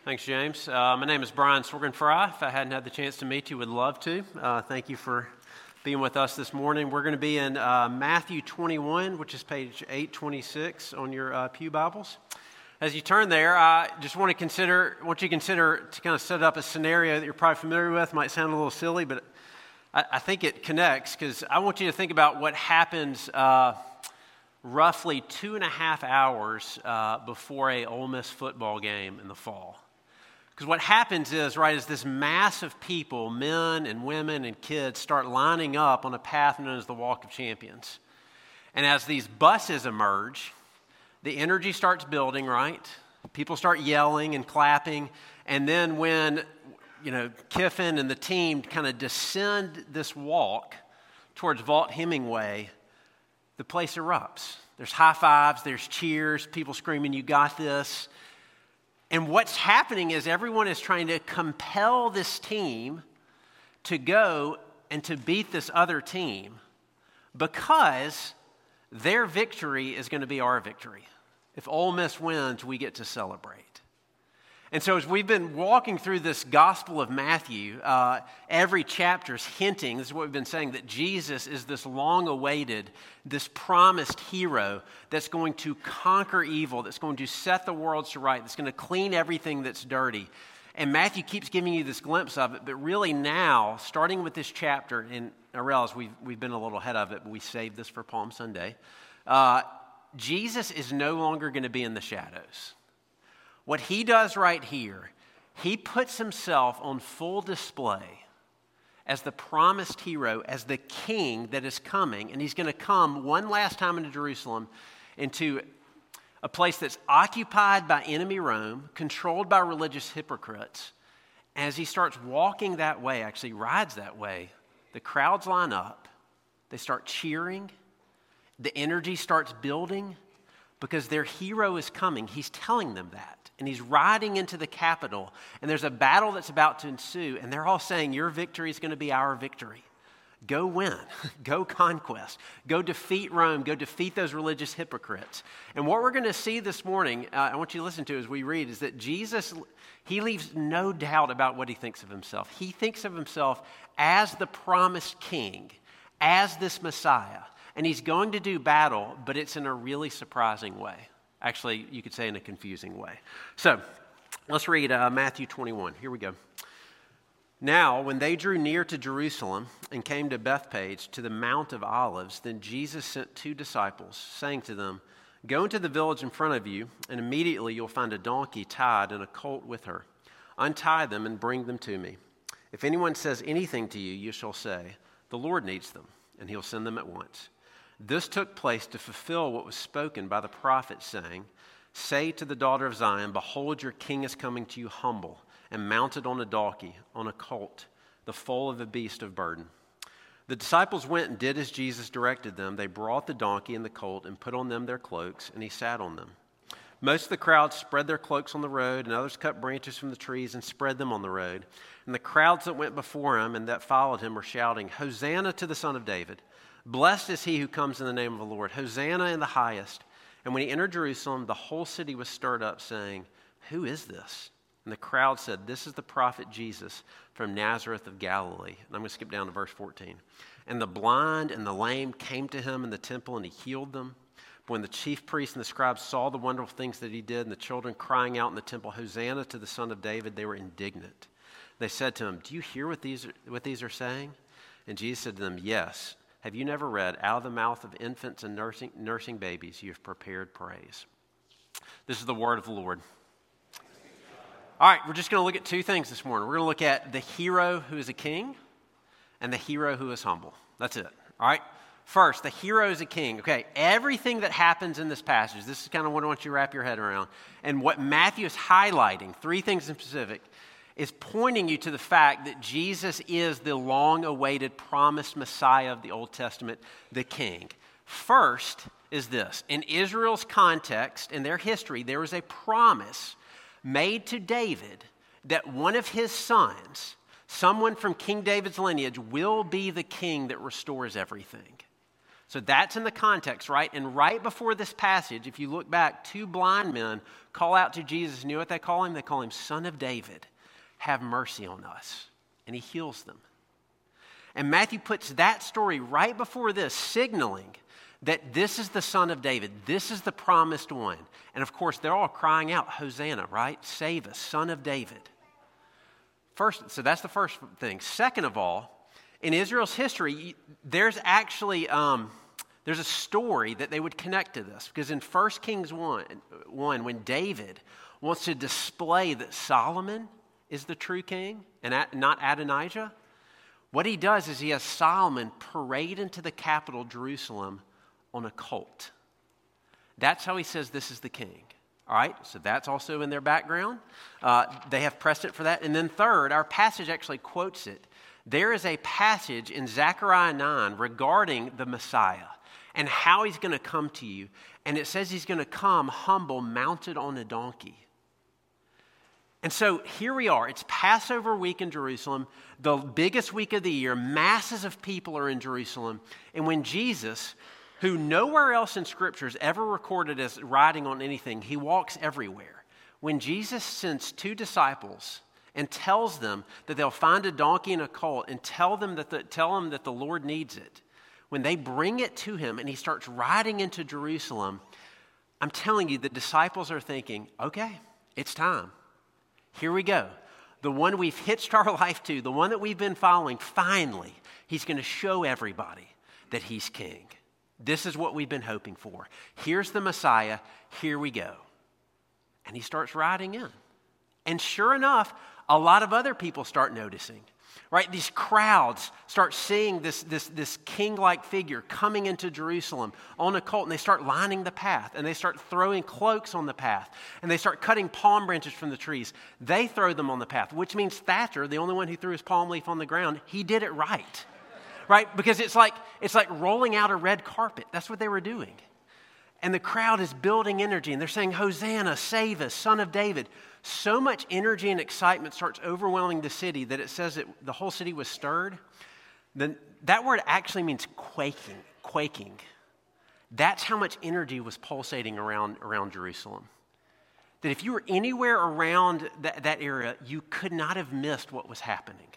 Thanks, James. My name is Brian Sorgenfry. If I hadn't had the chance to meet you, would love to. Thank you for being with us this morning. We're going to be in Matthew 21, which is page 826 on your pew Bibles. As you turn there, I just want you to consider to kind of set up a scenario that you're probably familiar with. It might sound a little silly, but I think it connects, because I want you to think about what happens roughly 2.5 hours before a Ole Miss football game in the fall. Because what happens is this mass of people, men and women and kids, start lining up on a path known as the Walk of Champions. And as these buses emerge, the energy starts building, right? People start yelling and clapping. And then when, Kiffin and the team kind of descend this walk towards Vaught Hemingway, the place erupts. There's high fives, there's cheers, people screaming, "You got this." And what's happening is everyone is trying to compel this team to go and to beat this other team, because their victory is going to be our victory. If Ole Miss wins, we get to celebrate. And so as we've been walking through this Gospel of Matthew, every chapter is hinting, this is what we've been saying, that Jesus is this long-awaited, this promised hero that's going to conquer evil, that's going to set the world to right, that's going to clean everything that's dirty. And Matthew keeps giving you this glimpse of it, but really now, starting with this chapter, and I realize we've been a little ahead of it, but we saved this for Palm Sunday, Jesus is no longer going to be in the shadows. What he does right here, he puts himself on full display as the promised hero, as the king that is coming, and he's going to come one last time into Jerusalem, into a place that's occupied by enemy Rome, controlled by religious hypocrites. As he starts walking that way, actually rides that way, the crowds line up, they start cheering, the energy starts building, because their hero is coming. He's telling them that. And he's riding into the capital, and there's a battle that's about to ensue, and they're all saying, "Your victory is going to be our victory. Go win. Go conquest. Go defeat Rome. Go defeat those religious hypocrites." And what we're going to see this morning, I want you to listen to as we read, is that Jesus, he leaves no doubt about what he thinks of himself. He thinks of himself as the promised king, as this Messiah. And he's going to do battle, but it's in a really surprising way. Actually, you could say in a confusing way. So, let's read Matthew 21. Here we go. "Now, when they drew near to Jerusalem and came to Bethphage, to the Mount of Olives, then Jesus sent 2 disciples, saying to them, 'Go into the village in front of you, and immediately you'll find a donkey tied and a colt with her. Untie them and bring them to me. If anyone says anything to you, you shall say, "The Lord needs them," and he'll send them at once.' This took place to fulfill what was spoken by the prophet, saying, 'Say to the daughter of Zion, behold, your king is coming to you humble and mounted on a donkey, on a colt, the foal of a beast of burden.' The disciples went and did as Jesus directed them. They brought the donkey and the colt and put on them their cloaks, and he sat on them. Most of the crowd spread their cloaks on the road, and others cut branches from the trees and spread them on the road. And the crowds that went before him and that followed him were shouting, 'Hosanna to the Son of David. Blessed is he who comes in the name of the Lord. Hosanna in the highest.' And when he entered Jerusalem, the whole city was stirred up, saying, 'Who is this?' And the crowd said, 'This is the prophet Jesus from Nazareth of Galilee.'" And I'm going to skip down to verse 14. "And the blind and the lame came to him in the temple, and he healed them. But when the chief priests and the scribes saw the wonderful things that he did, and the children crying out in the temple, 'Hosanna to the Son of David,' they were indignant. They said to him, 'Do you hear what these are saying?' And Jesus said to them, 'Yes. Have you never read, out of the mouth of infants and nursing babies, you have prepared praise?'" This is the word of the Lord. All right, we're just going to look at 2 things this morning. We're going to look at the hero who is a king and the hero who is humble. That's it. All right. First, the hero is a king. Okay, everything that happens in this passage, this is kind of what I want you to wrap your head around. And what Matthew is highlighting, 3 things in specific, is pointing you to the fact that Jesus is the long-awaited promised Messiah of the Old Testament, the King. First is this. In Israel's context, in their history, there was a promise made to David that one of his sons, someone from King David's lineage, will be the king that restores everything. So that's in the context, right? And right before this passage, if you look back, two blind men call out to Jesus. You know what they call him? They call him Son of David. Have mercy on us. And he heals them. And Matthew puts that story right before this, signaling that this is the Son of David. This is the promised one. And of course, they're all crying out, Hosanna, right? Save us, Son of David. First, so that's the first thing. Second of all, in Israel's history, there's actually there's a story that they would connect to this. Because in 1 Kings 1, when David wants to display that Solomon is the true king and not Adonijah, what he does is he has Solomon parade into the capital, Jerusalem, on a colt. That's how he says this is the king. All right, so that's also in their background. They have precedent for that. And then third, our passage actually quotes it. There is a passage in Zechariah 9 regarding the Messiah and how he's going to come to you. And it says he's going to come humble, mounted on a donkey. And so here we are. It's Passover week in Jerusalem, the biggest week of the year. Masses of people are in Jerusalem. And when Jesus, who nowhere else in Scripture is ever recorded as riding on anything, he walks everywhere. When Jesus sends two disciples and tells them that they'll find a donkey and a colt and tell them that the Lord needs it, when they bring it to him and he starts riding into Jerusalem, I'm telling you, the disciples are thinking, okay, it's time. Here we go. The one we've hitched our life to, the one that we've been following, finally, he's going to show everybody that he's king. This is what we've been hoping for. Here's the Messiah. Here we go. And he starts riding in. And sure enough, a lot of other people start noticing. Right? These crowds start seeing this king-like figure coming into Jerusalem on a colt, and they start lining the path, and they start throwing cloaks on the path, and they start cutting palm branches from the trees. They throw them on the path, which means Thatcher, the only one who threw his palm leaf on the ground, he did it right. Right? Because it's like rolling out a red carpet. That's what they were doing. And the crowd is building energy, and they're saying, Hosanna, save us, Son of David. So much energy and excitement starts overwhelming the city that it says that the whole city was stirred. Then that word actually means quaking. That's how much energy was pulsating around Jerusalem. That if you were anywhere around that area, you could not have missed what was happening.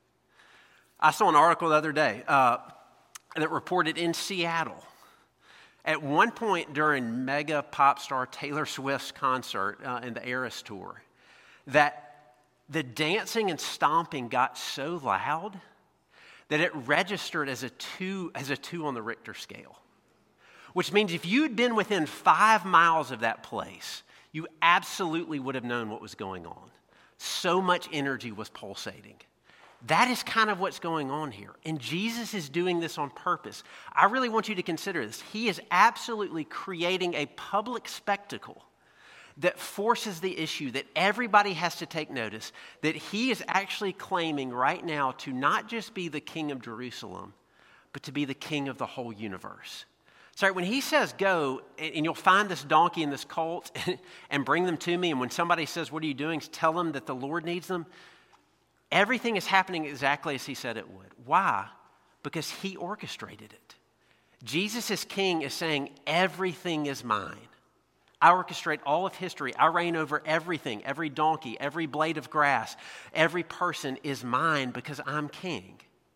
I saw an article the other day that reported in Seattle, at one point during mega pop star Taylor Swift's concert in the Eras Tour, that the dancing and stomping got so loud that it registered as a 2 on the Richter scale. Which means if you'd been within 5 miles of that place, you absolutely would have known what was going on. So much energy was pulsating. That is kind of what's going on here. And Jesus is doing this on purpose. I really want you to consider this. He is absolutely creating a public spectacle that forces the issue that everybody has to take notice, that he is actually claiming right now to not just be the king of Jerusalem, but to be the king of the whole universe. So when he says go, and you'll find this donkey and this colt and bring them to me, and when somebody says, what are you doing? Tell them that the Lord needs them. Everything is happening exactly as he said it would. Why? Because he orchestrated it. Jesus as king is saying, everything is mine. I orchestrate all of history. I reign over everything, every donkey, every blade of grass. Every person is mine because I'm king.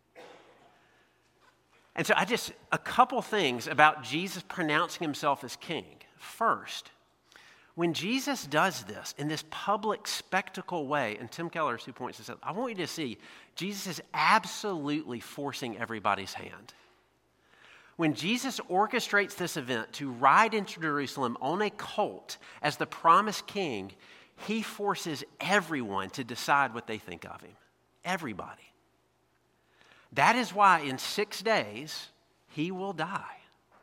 And so a couple things about Jesus pronouncing himself as king. First, when Jesus does this in this public spectacle way, and Tim Keller is who points this out, I want you to see Jesus is absolutely forcing everybody's hand. When Jesus orchestrates this event to ride into Jerusalem on a colt as the promised king, he forces everyone to decide what they think of him. Everybody. That is why in 6 days, he will die.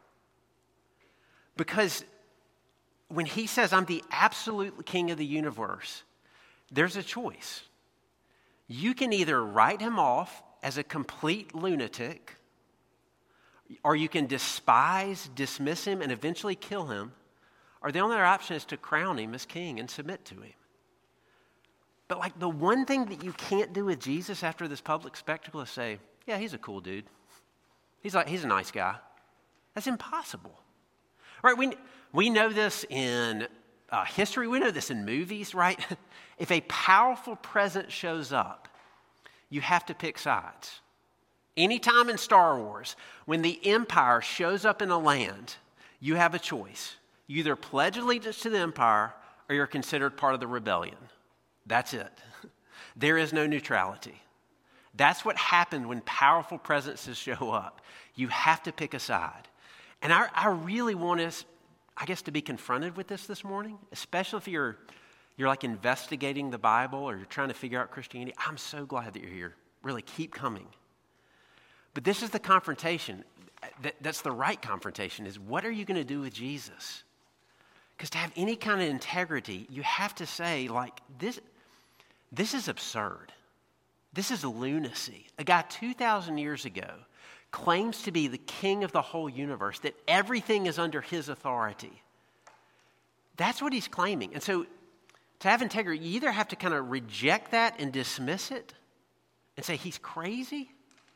Because when he says, I'm the absolute king of the universe, there's a choice. You can either write him off as a complete lunatic, or you can despise, dismiss him, and eventually kill him, or the only other option is to crown him as king and submit to him. But like the one thing that you can't do with Jesus after this public spectacle is say, yeah, he's a cool dude. He's a nice guy. That's impossible. Right? We know this in history. We know this in movies, right? If a powerful presence shows up, you have to pick sides. Anytime in Star Wars, when the Empire shows up in a land, you have a choice. You either pledge allegiance to the Empire or you're considered part of the rebellion. That's it. There is no neutrality. That's what happened when powerful presences show up. You have to pick a side. And I really want us, I guess, to be confronted with this morning, especially if you're like investigating the Bible or you're trying to figure out Christianity. I'm so glad that you're here. Really, keep coming. But this is the confrontation. That's the right confrontation, is what are you going to do with Jesus? Because to have any kind of integrity, you have to say, like, this is absurd. This is lunacy. A guy 2,000 years ago claims to be the king of the whole universe, that everything is under his authority. That's what he's claiming. And so to have integrity, you either have to kind of reject that and dismiss it and say he's crazy,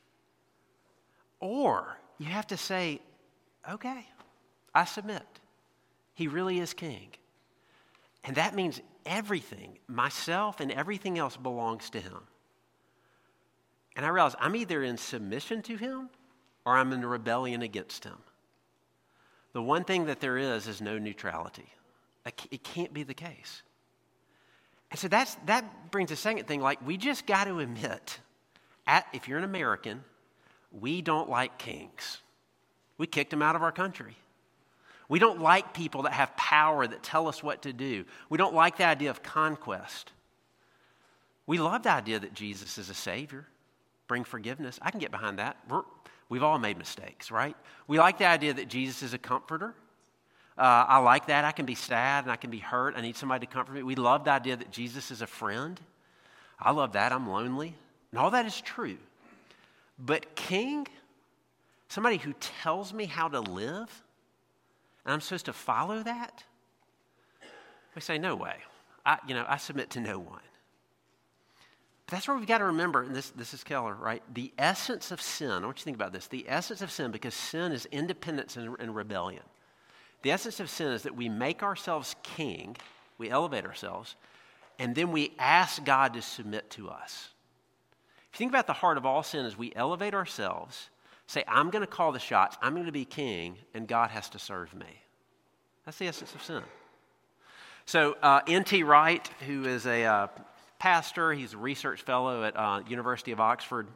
or you have to say, okay, I submit. He really is king. And that means everything, myself and everything else, belongs to him. And I realize I'm either in submission to him or I'm in rebellion against him. The one thing that there is no neutrality. It can't be the case. And so that brings a second thing, like we just got to admit, if you're an American, we don't like kings. We kicked them out of our country. We don't like people that have power, that tell us what to do. We don't like the idea of conquest. We love the idea that Jesus is a savior, bring forgiveness. I can get behind that. We've all made mistakes, right? We like the idea that Jesus is a comforter. I like that. I can be sad and I can be hurt. I need somebody to comfort me. We love the idea that Jesus is a friend. I love that. I'm lonely. And all that is true. But king, somebody who tells me how to live, and I'm supposed to follow that? We say, no way. I submit to no one. But that's where we've got to remember, and this is Keller, right? The essence of sin, I want you to think about this. The essence of sin, because sin is independence and rebellion. The essence of sin is that we make ourselves king, we elevate ourselves, and then we ask God to submit to us. If you think about the heart of all sin, is we elevate ourselves, say, I'm going to call the shots, I'm going to be king, and God has to serve me. That's the essence of sin. So N.T. Wright, who is a pastor, he's a research fellow at University of Oxford.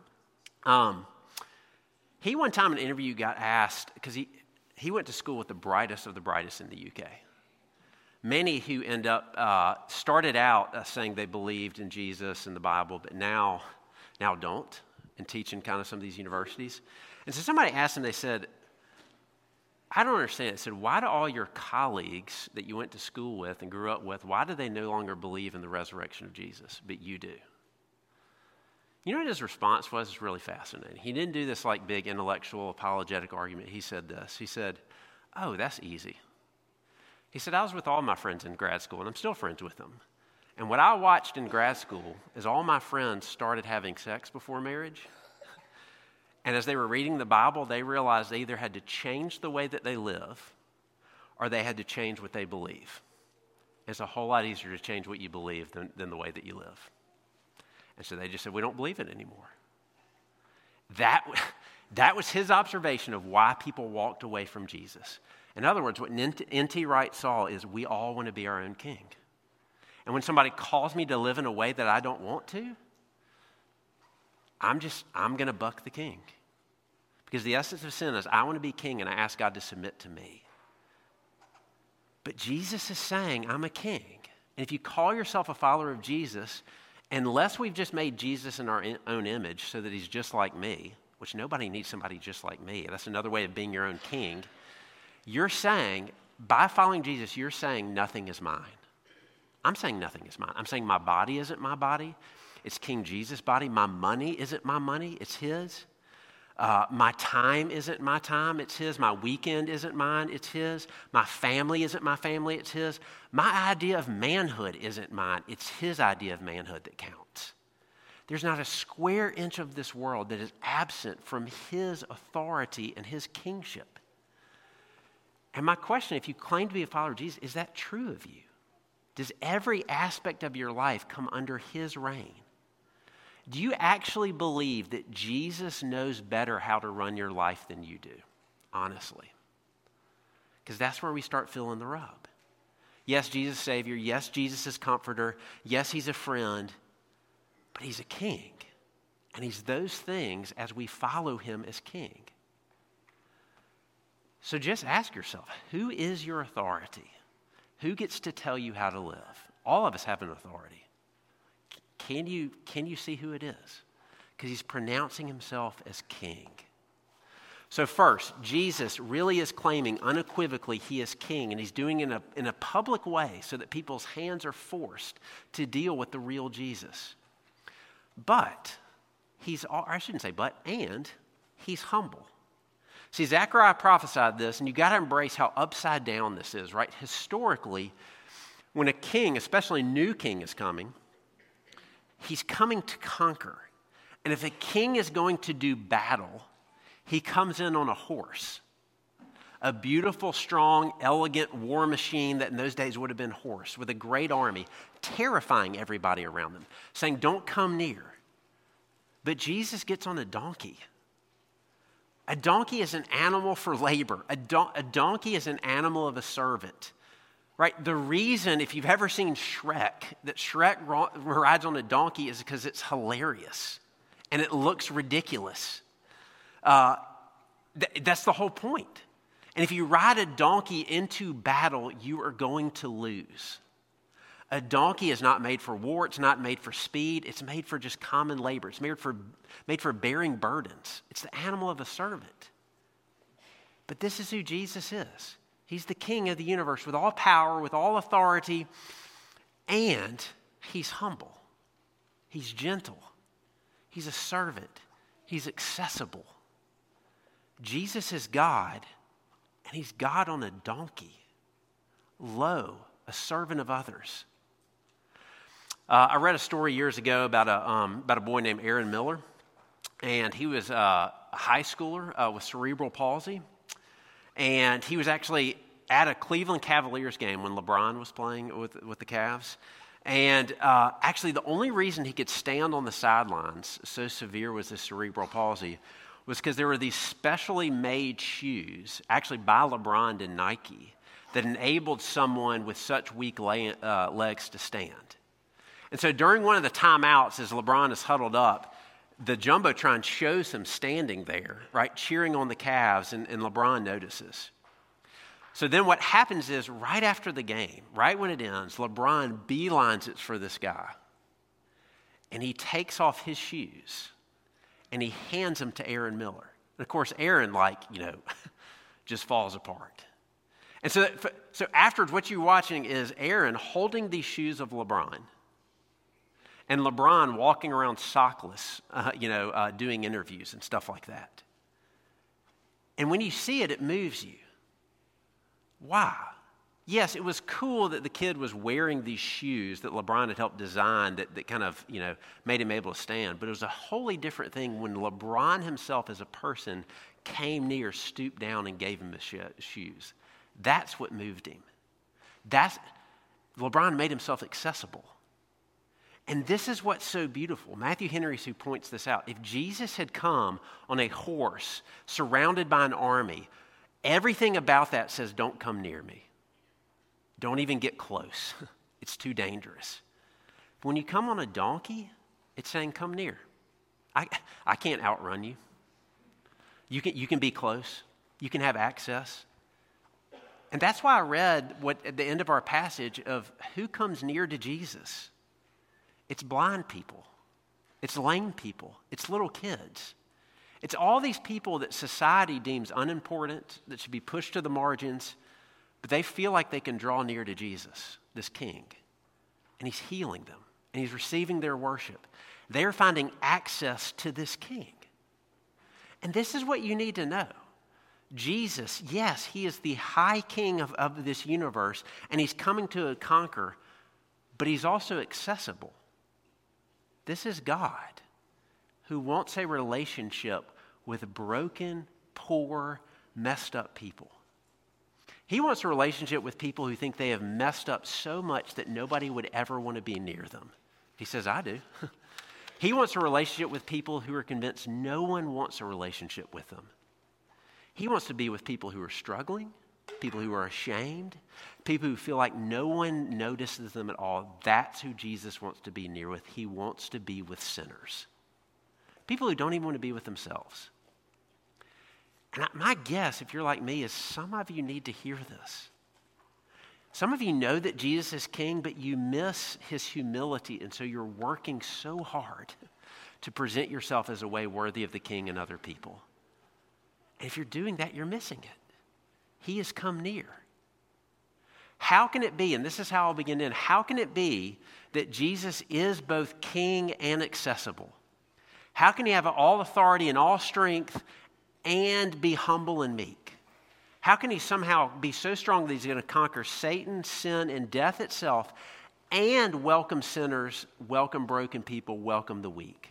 He one time in an interview got asked, because he went to school with the brightest of the brightest in the UK. Many who end up started out saying they believed in Jesus and the Bible, but now don't, and teach in kind of some of these universities. And so somebody asked him, they said, I don't understand. They said, why do all your colleagues that you went to school with and grew up with, why do they no longer believe in the resurrection of Jesus, but you do? You know what his response was? It's really fascinating. He didn't do this like big intellectual apologetic argument. He said this. He said, oh, that's easy. He said, I was with all my friends in grad school, and I'm still friends with them. And what I watched in grad school is all my friends started having sex before marriage. And as they were reading the Bible, they realized they either had to change the way that they live or they had to change what they believe. It's a whole lot easier to change what you believe than the way that you live. And so they just said, we don't believe it anymore. That was his observation of why people walked away from Jesus. In other words, what N.T. Wright saw is we all want to be our own king. And when somebody calls me to live in a way that I don't want to, I'm going to buck the king. Because the essence of sin is I want to be king and I ask God to submit to me. But Jesus is saying, I'm a king. And if you call yourself a follower of Jesus, unless we've just made Jesus in our own image so that he's just like me, which nobody needs somebody just like me. That's another way of being your own king. You're saying, by following Jesus, you're saying nothing is mine. I'm saying nothing is mine. I'm saying my body isn't my body. It's King Jesus' body. My money isn't my money. It's his. My time isn't my time. It's his. My weekend isn't mine. It's his. My family isn't my family. It's his. My idea of manhood isn't mine. It's his idea of manhood that counts. There's not a square inch of this world that is absent from his authority and his kingship. And my question, if you claim to be a follower of Jesus, is that true of you? Does every aspect of your life come under his reign? Do you actually believe that Jesus knows better how to run your life than you do? Honestly. Because that's where we start feeling the rub. Yes, Jesus is Savior. Yes, Jesus is Comforter. Yes, he's a friend. But he's a king. And he's those things as we follow him as king. So just ask yourself, who is your authority? Who gets to tell you how to live? All of us have an authority. Can you see who it is? Because he's pronouncing himself as king. So first, Jesus really is claiming unequivocally he is king, and he's doing it in a public way so that people's hands are forced to deal with the real Jesus. But he's humble. See, Zechariah prophesied this, and you got to embrace how upside down this is, right? Historically, when a king, especially a new king, is coming, he's coming to conquer. And if a king is going to do battle, he comes in on a horse. A beautiful, strong, elegant war machine that in those days would have been horse, with a great army, terrifying everybody around them, saying, don't come near. But Jesus gets on a donkey. A donkey is an animal for labor. A donkey is an animal of a servant. Right? The reason, if you've ever seen Shrek, that Shrek rides on a donkey is because it's hilarious and it looks ridiculous. That's the whole point. And if you ride a donkey into battle, you are going to lose. A donkey is not made for war. It's not made for speed. It's made for just common labor. It's made for bearing burdens. It's the animal of a servant. But this is who Jesus is. He's the king of the universe with all power, with all authority, and he's humble. He's gentle. He's a servant. He's accessible. Jesus is God, and he's God on a donkey. Low, a servant of others. I read a story years ago about a boy named Aaron Miller, and he was a high schooler with cerebral palsy, and he was actually at a Cleveland Cavaliers game when LeBron was playing with the Cavs, and actually the only reason he could stand on the sidelines, so severe was his cerebral palsy, was because there were these specially made shoes, actually by LeBron and Nike, that enabled someone with such weak legs to stand. And so during one of the timeouts, as LeBron is huddled up, the Jumbotron shows him standing there, right, cheering on the Cavs, and LeBron notices. So then what happens is, right after the game, right when it ends, LeBron beelines it for this guy. And he takes off his shoes, and he hands them to Aaron Miller. And of course, Aaron, just falls apart. And so afterwards, what you're watching is Aaron holding these shoes of LeBron, and LeBron walking around sockless, doing interviews and stuff like that. And when you see it, it moves you. Why? Yes, it was cool that the kid was wearing these shoes that LeBron had helped design that kind of, made him able to stand. But it was a wholly different thing when LeBron himself as a person came near, stooped down, and gave him the shoes. That's what moved him. LeBron made himself accessible. And this is what's so beautiful. Matthew Henry who points this out. If Jesus had come on a horse surrounded by an army, everything about that says, don't come near me. Don't even get close. It's too dangerous. But when you come on a donkey, it's saying, come near. I can't outrun you. You can be close. You can have access. And that's why I read at the end of our passage of who comes near to Jesus. It's blind people. It's lame people. It's little kids. It's all these people that society deems unimportant, that should be pushed to the margins, but they feel like they can draw near to Jesus, this king. And he's healing them, and he's receiving their worship. They're finding access to this king. And this is what you need to know. Jesus, yes, he is the high king of this universe, and he's coming to conquer, but he's also accessible. This is God who wants a relationship with broken, poor, messed up people. He wants a relationship with people who think they have messed up so much that nobody would ever want to be near them. He says, I do. He wants a relationship with people who are convinced no one wants a relationship with them. He wants to be with people who are struggling, people who are ashamed, people who feel like no one notices them at all. That's who Jesus wants to be near with. He wants to be with sinners, people who don't even want to be with themselves. And my guess, if you're like me, is some of you need to hear this. Some of you know that Jesus is king, but you miss his humility, and so you're working so hard to present yourself as a way worthy of the king and other people. And if you're doing that, you're missing it. He has come near. How can it be, and this is how I'll begin in, how can it be that Jesus is both king and accessible? How can he have all authority and all strength and be humble and meek? How can he somehow be so strong that he's going to conquer Satan, sin, and death itself, and welcome sinners, welcome broken people, welcome the weak?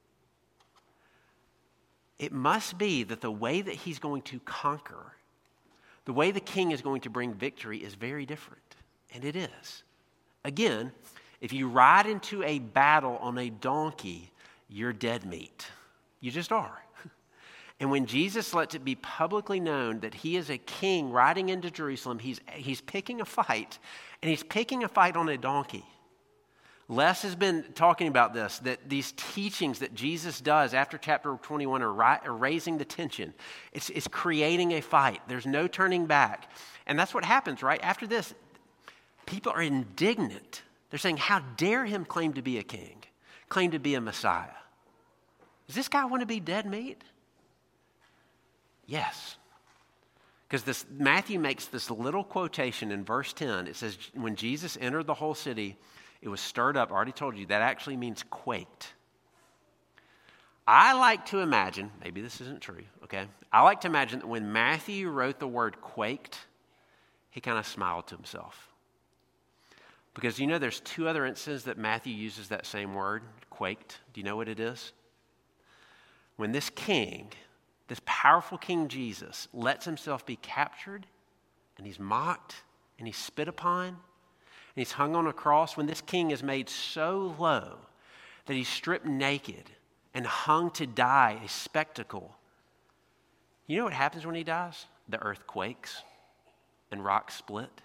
It must be that the way that he's going to conquer, the way the king is going to bring victory is very different. And it is. Again, if you ride into a battle on a donkey, you're dead meat. You just are. And when Jesus lets it be publicly known that he is a king riding into Jerusalem, he's picking a fight, and he's picking a fight on a donkey. Les has been talking about this, that these teachings that Jesus does after chapter 21 are raising the tension. It's creating a fight. There's no turning back. And that's what happens, right? After this, people are indignant. They're saying, how dare him claim to be a king, claim to be a Messiah? Does this guy want to be dead meat? Yes. Because Matthew makes this little quotation in verse 10. It says, when Jesus entered the whole city, it was stirred up. I already told you, that actually means quaked. I like to imagine, maybe this isn't true, okay? I like to imagine that when Matthew wrote the word quaked, he kind of smiled to himself. Because you know there's two other instances that Matthew uses that same word, quaked. Do you know what it is? When this king, this powerful King Jesus, lets himself be captured, and he's mocked, and he's spit upon, and he's hung on a cross, when this king is made so low that he's stripped naked and hung to die, a spectacle. You know what happens when he dies? The earth quakes and rocks split.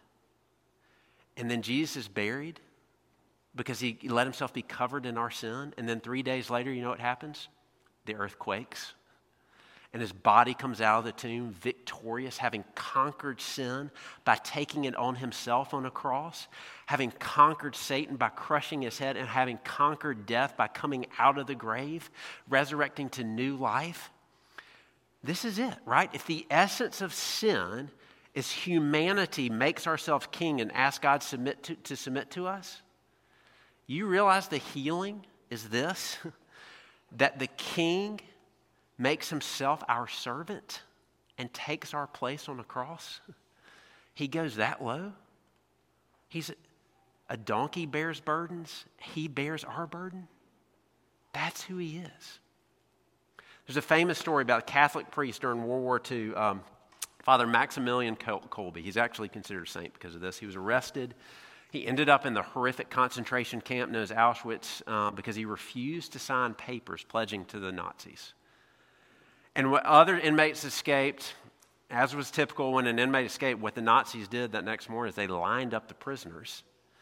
And then Jesus is buried because he let himself be covered in our sin. And then 3 days later, you know what happens? The earth quakes. And his body comes out of the tomb victorious, having conquered sin by taking it on himself on a cross, having conquered Satan by crushing his head, and having conquered death by coming out of the grave, resurrecting to new life. This is it, right? If the essence of sin is humanity makes ourselves king and asks God to submit to us, you realize the healing is this, that the king makes himself our servant and takes our place on the cross. He goes that low. He's a donkey bears burdens. He bears our burden. That's who he is. There's a famous story about a Catholic priest during World War II, Father Maximilian Kolbe. He's actually considered a saint because of this. He was arrested. He ended up in the horrific concentration camp known as Auschwitz because he refused to sign papers pledging to the Nazis. And when other inmates escaped, as was typical when an inmate escaped, what the Nazis did that next morning is they lined up the prisoners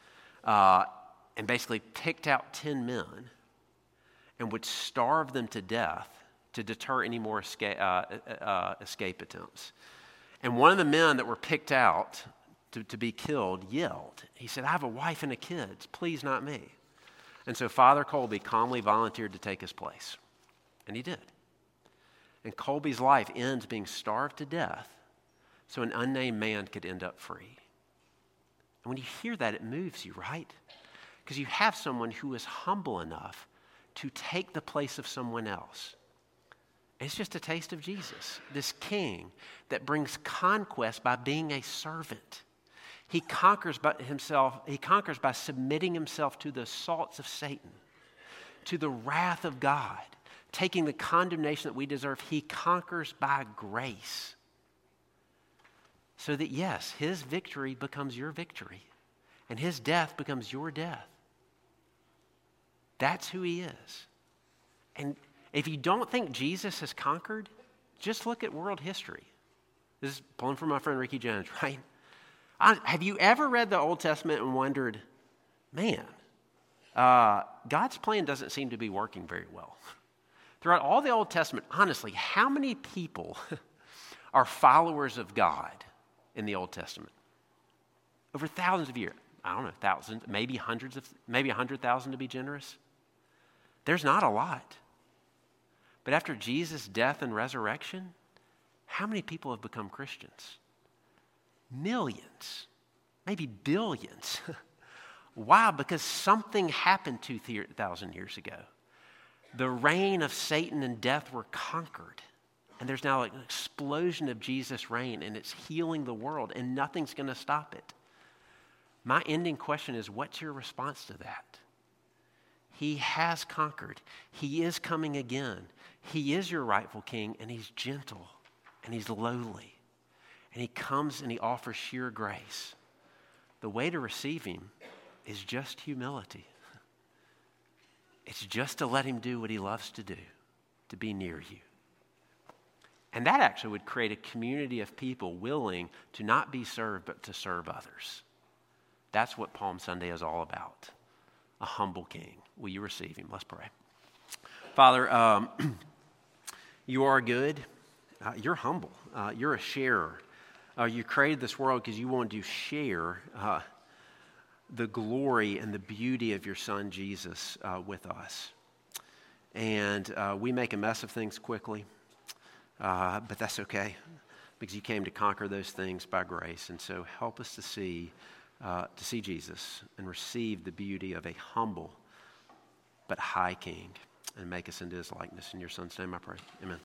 and basically picked out 10 men and would starve them to death to deter any more escape attempts. And one of the men that were picked out to be killed yelled. He said, I have a wife and a kid. Please not me. And so Father Kolbe calmly volunteered to take his place. And he did. And Colby's life ends being starved to death so an unnamed man could end up free. And when you hear that, it moves you, right? Because you have someone who is humble enough to take the place of someone else. It's just a taste of Jesus, this king that brings conquest by being a servant. He conquers by submitting himself to the assaults of Satan, to the wrath of God. Taking the condemnation that we deserve, he conquers by grace. so that, yes, his victory becomes your victory and his death becomes your death. That's who he is. And if you don't think Jesus has conquered, just look at world history. This is pulling from my friend Ricky Jones, right? Have you ever read the Old Testament and wondered, man, God's plan doesn't seem to be working very well? Throughout all the Old Testament, honestly, how many people are followers of God in the Old Testament? Over thousands of years. I don't know, thousands, maybe hundreds of, maybe 100,000 to be generous. There's not a lot. But after Jesus' death and resurrection, how many people have become Christians? Millions, maybe billions. Why? Because something happened 2,000 years ago. The reign of Satan and death were conquered. And there's now an explosion of Jesus' reign, and it's healing the world, and nothing's going to stop it. My ending question is, what's your response to that? He has conquered. He is coming again. He is your rightful king, and he's gentle, and he's lowly. And he comes and he offers sheer grace. The way to receive him is just humility. It's just to let him do what he loves to do, to be near you. And that actually would create a community of people willing to not be served, but to serve others. That's what Palm Sunday is all about. A humble king. Will you receive him? Let's pray. Father, you are good. You're humble. You're a sharer. You created this world because you wanted to share the glory and the beauty of your Son, Jesus, with us. And we make a mess of things quickly, but that's okay because you came to conquer those things by grace. And so help us to see Jesus and receive the beauty of a humble but high king and make us into his likeness. In your Son's name I pray. Amen.